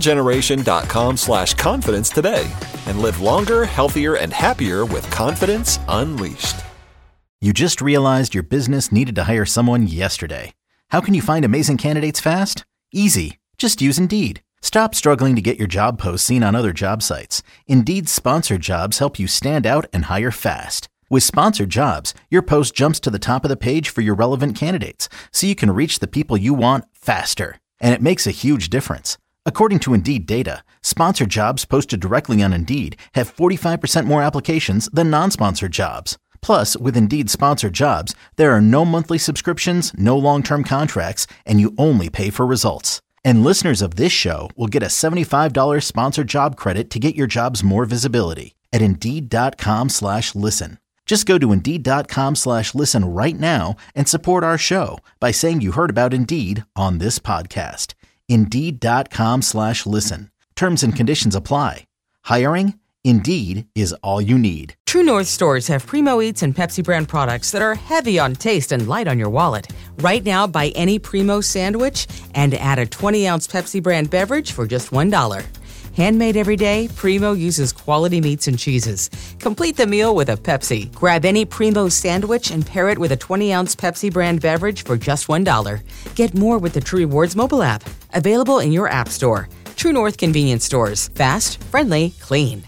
smilegeneration.com/confidence today and live longer, healthier, and happier with confidence unleashed. You just realized your business needed to hire someone yesterday. How can you find amazing candidates fast? Easy. Just use Indeed. Stop struggling to get your job posts seen on other job sites. Indeed's sponsored jobs help you stand out and hire fast. With sponsored jobs, your post jumps to the top of the page for your relevant candidates, so you can reach the people you want faster. And it makes a huge difference. According to Indeed data, sponsored jobs posted directly on Indeed have 45% more applications than non-sponsored jobs. Plus, with Indeed sponsored jobs, there are no monthly subscriptions, no long-term contracts, and you only pay for results. And listeners of this show will get a $75 sponsored job credit to get your jobs more visibility at Indeed.com/listen. Just go to Indeed.com/listen right now and support our show by saying you heard about Indeed on this podcast. Indeed.com/listen. Terms and conditions apply. Hiring? Indeed is all you need. True North stores have Primo Eats and Pepsi brand products that are heavy on taste and light on your wallet. Right now, buy any Primo sandwich and add a 20-ounce Pepsi brand beverage for just $1. Handmade every day, Primo uses quality meats and cheeses. Complete the meal with a Pepsi. Grab any Primo sandwich and pair it with a 20-ounce Pepsi brand beverage for just $1. Get more with the True Rewards mobile app. Available in your app store. True North convenience stores. Fast, friendly, clean.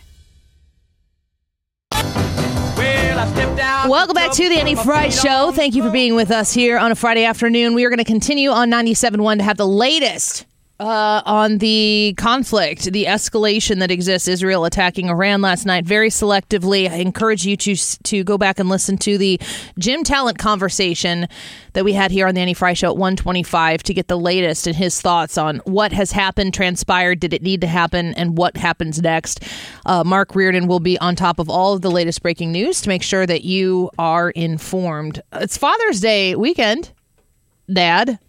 Welcome back to the Annie Fry Show. Thank you for being with us here on a Friday afternoon. We are going to continue on 97.1 to have the latest On the conflict, the escalation that exists, Israel attacking Iran last night very selectively. I encourage you to go back and listen to the Jim Talent conversation that we had here on the Annie Fry Show at 1:25 to get the latest and his thoughts on what has happened, transpired, did it need to happen, and what happens next. Mark Reardon will be on top of all of the latest breaking news to make sure that you are informed. It's Father's Day weekend, Dad.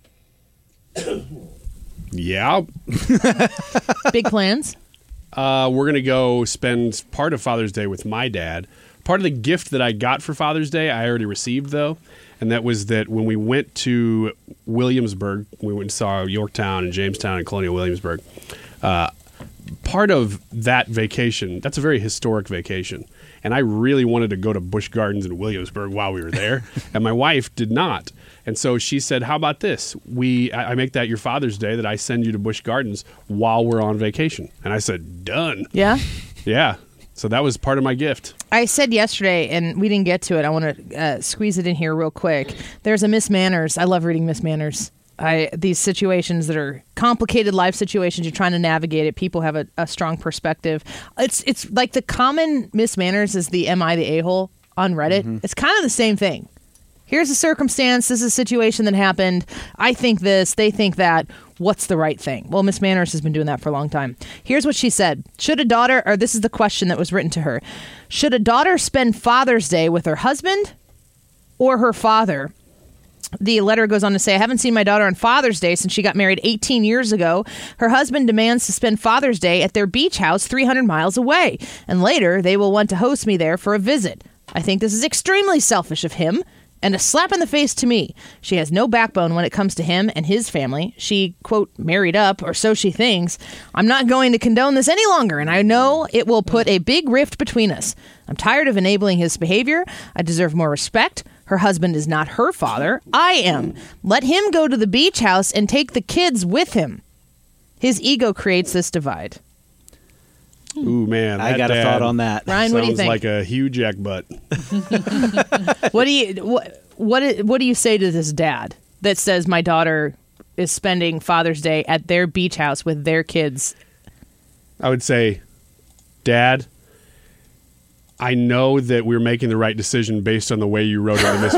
Yeah. Big plans? We're going to go spend part of Father's Day with my dad. Part of the gift that I got for Father's Day, I already received, though. And that was that when we went to Williamsburg, we went and saw Yorktown and Jamestown and Colonial Williamsburg. Part of that vacation, that's a very historic vacation. And I really wanted to go to Busch Gardens in Williamsburg while we were there. And my wife did not. And so she said, how about this? I make that your Father's Day, that I send you to Busch Gardens while we're on vacation. And I said, done. Yeah? Yeah. So that was part of my gift. I said yesterday, and we didn't get to it. I want to squeeze it in here real quick. There's a Miss Manners. I love reading Miss Manners. These situations that are complicated life situations, you're trying to navigate it. People have a strong perspective. It's like the common Miss Manners is the Am I the A-hole on Reddit. Mm-hmm. It's kind of the same thing. Here's a circumstance. This is a situation that happened. I think this. They think that. What's the right thing? Well, Miss Manners has been doing that for a long time. Here's what she said. Should a daughter, or this is the question that was written to her. Should a daughter spend Father's Day with her husband or her father? The letter goes on to say, I haven't seen my daughter on Father's Day since she got married 18 years ago. Her husband demands to spend Father's Day at their beach house 300 miles away. And later, they will want to host me there for a visit. I think this is extremely selfish of him and a slap in the face to me. She has no backbone when it comes to him and his family. She, quote, married up, or so she thinks. I'm not going to condone this any longer, and I know it will put a big rift between us. I'm tired of enabling his behavior. I deserve more respect. Her husband is not her father. I am. Let him go to the beach house and take the kids with him. His ego creates this divide. Ooh, man. I got a thought on that. Ryan, what do you think? Sounds like a huge jack butt. What do you say to this dad that says my daughter is spending Father's Day at their beach house with their kids? I would say, Dad, I know that we're making the right decision based on the way you wrote it in Miss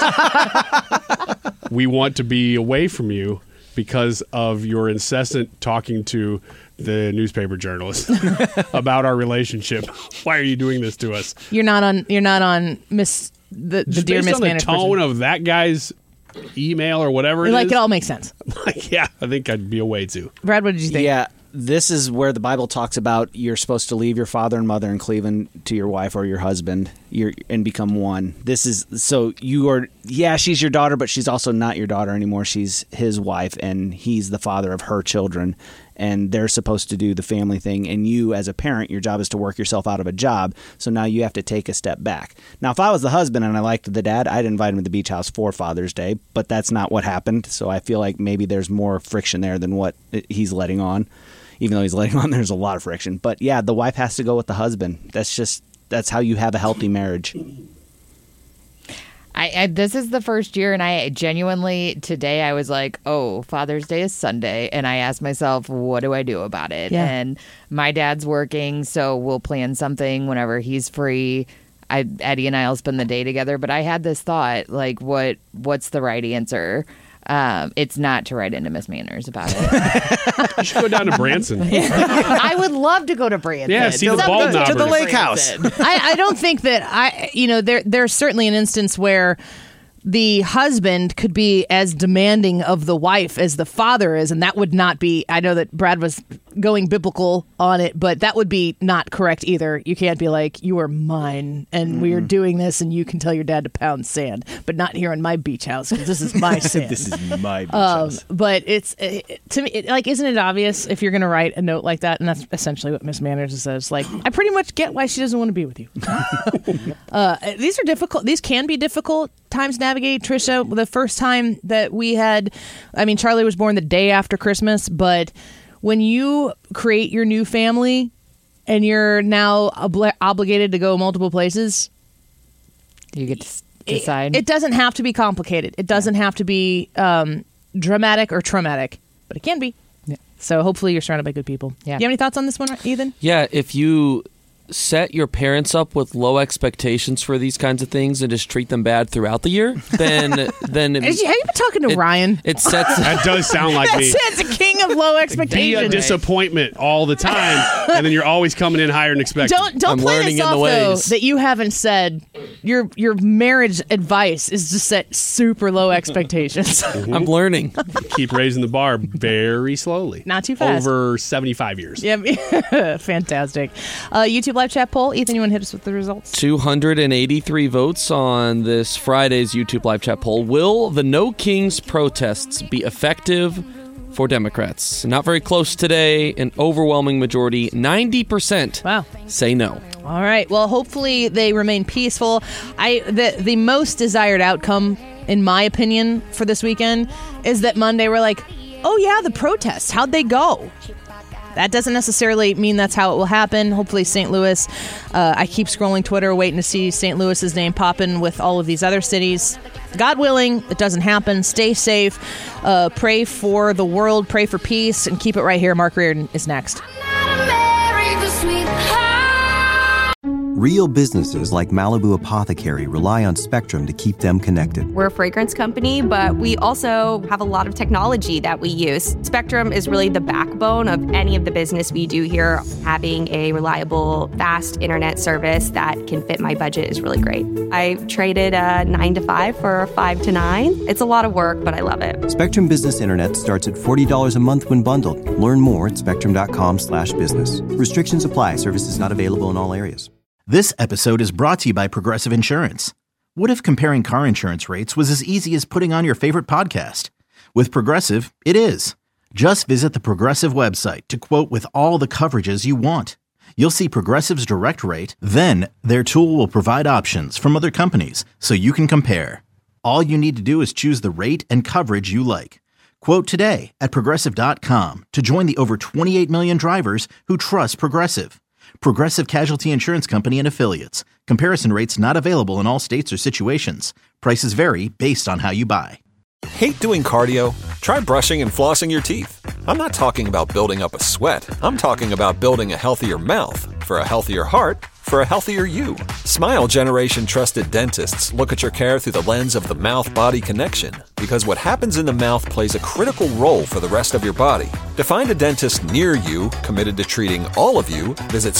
Manners. We want to be away from you because of your incessant talking to the newspaper journalist about our relationship. Why are you doing this to us? You're not on Miss the Dear Miss Manners. Based on the tone of that guy's email or whatever it is. It all makes sense. Yeah, I think I'd be away too. Brad, what did you think? Yeah, this is where the Bible talks about you're supposed to leave your father and mother and cleave to your wife or your husband and become one. This is so you are. Yeah, she's your daughter, but she's also not your daughter anymore. She's his wife, and he's the father of her children. And they're supposed to do the family thing. And you, as a parent, your job is to work yourself out of a job. So now you have to take a step back. Now, if I was the husband and I liked the dad, I'd invite him to the beach house for Father's Day. But that's not what happened. So I feel like maybe there's more friction there than what he's letting on. Even though he's letting on, there's a lot of friction. But yeah, the wife has to go with the husband. That's how you have a healthy marriage. This is the first year, and I genuinely, today I was like, oh, Father's Day is Sunday, and I asked myself, what do I do about it? Yeah. And my dad's working, so we'll plan something whenever he's free. Eddie and I will spend the day together, but I had this thought, like, what's the right answer? It's not to write into Miss Manners about it. You should go down to Branson. I would love to go to Branson. Yeah, see the ball knobbers. To the lake house. I don't think that there's certainly an instance where the husband could be as demanding of the wife as the father is, and that would not be, I know that Brad was going biblical on it, but that would be not correct either. You can't be like, you are mine, and we are doing this, and you can tell your dad to pound sand, but not here in my beach house, because this is my sand. This is my beach house. But it's, to me, isn't it obvious if you're going to write a note like that, and that's essentially what Miss Manners says, like, I pretty much get why she doesn't want to be with you. These are difficult. These can be difficult times to navigate. Trisha, the first time that we had, Charlie was born the day after Christmas, but when you create your new family and you're now obligated to go multiple places, you get to decide. It doesn't have to be complicated. It doesn't have to be dramatic or traumatic, but it can be. Yeah. So hopefully you're surrounded by good people. Yeah. You have any thoughts on this one, Ethan? Yeah, if you set your parents up with low expectations for these kinds of things and just treat them bad throughout the year, then Have you been talking to Ryan? It sets That does sound like me. That's a king of low Be expectations. a disappointment all the time, and then you're always coming in higher than expected. Don't play this off though that you haven't said your marriage advice is to set super low expectations. I'm learning. Keep raising the bar very slowly. Not too fast. Over 75 years. Yeah, fantastic. YouTube live chat poll. Ethan, you want to hit us with the results? 283 votes on this Friday's YouTube live chat poll. Will the No Kings protests be effective for Democrats? Not very close today. An overwhelming majority, 90%, say no. All right. Well, hopefully they remain peaceful. The most desired outcome, in my opinion, for this weekend is that Monday we're like, oh yeah, the protests. How'd they go? That doesn't necessarily mean that's how it will happen. Hopefully St. Louis, I keep scrolling Twitter waiting to see St. Louis's name popping with all of these other cities. God willing, it doesn't happen. Stay safe. Pray for the world. Pray for peace. And keep it right here. Mark Reardon is next. Real businesses like Malibu Apothecary rely on Spectrum to keep them connected. We're a fragrance company, but we also have a lot of technology that we use. Spectrum is really the backbone of any of the business we do here. Having a reliable, fast internet service that can fit my budget is really great. I traded a 9 to 5 for a 5 to 9. It's a lot of work, but I love it. Spectrum Business Internet starts at $40 a month when bundled. Learn more at spectrum.com/business. Restrictions apply. Services not available in all areas. This episode is brought to you by Progressive Insurance. What if comparing car insurance rates was as easy as putting on your favorite podcast? With Progressive, it is. Just visit the Progressive website to quote with all the coverages you want. You'll see Progressive's direct rate, then their tool will provide options from other companies so you can compare. All you need to do is choose the rate and coverage you like. Quote today at Progressive.com to join the over 28 million drivers who trust Progressive. Progressive Casualty Insurance Company and Affiliates. Comparison rates not available in all states or situations. Prices vary based on how you buy. Hate doing cardio? Try brushing and flossing your teeth. I'm not talking about building up a sweat. I'm talking about building a healthier mouth. For a healthier heart, for a healthier you. Smile Generation trusted dentists look at your care through the lens of the mouth-body connection, because what happens in the mouth plays a critical role for the rest of your body. To find a dentist near you committed to treating all of you, visit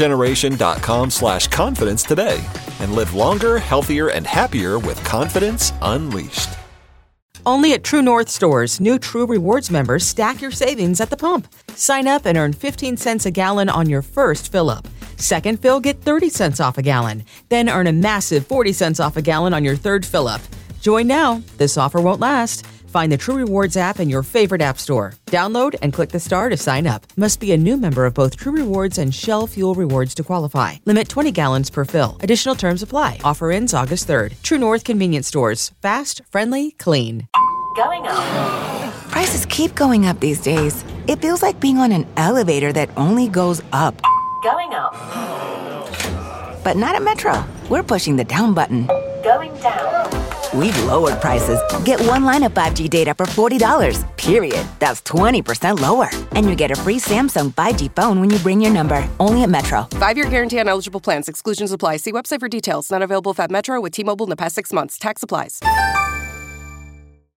smilegeneration.com/confidence today and live longer, healthier, and happier with confidence unleashed. Only at True North stores, new True Rewards members stack your savings at the pump. Sign up and earn 15 cents a gallon on your first fill-up. Second fill, get 30 cents off a gallon. Then earn a massive 40 cents off a gallon on your third fill-up. Join now. This offer won't last. Find the True Rewards app in your favorite app store. Download and click the star to sign up. Must be a new member of both True Rewards and Shell Fuel Rewards to qualify. Limit 20 gallons per fill. Additional terms apply. Offer ends August 3rd. True North Convenience Stores. Fast, friendly, clean. Going up. Prices keep going up these days. It feels like being on an elevator that only goes up. Going up. But not at Metro. We're pushing the down button. Going down. We've lowered prices. Get one line of 5G data for $40, period. That's 20% lower. And you get a free Samsung 5G phone when you bring your number. Only at Metro. 5-year guarantee on eligible plans. Exclusions apply. See website for details. Not available at Metro with T-Mobile in the past 6 months. Tax applies.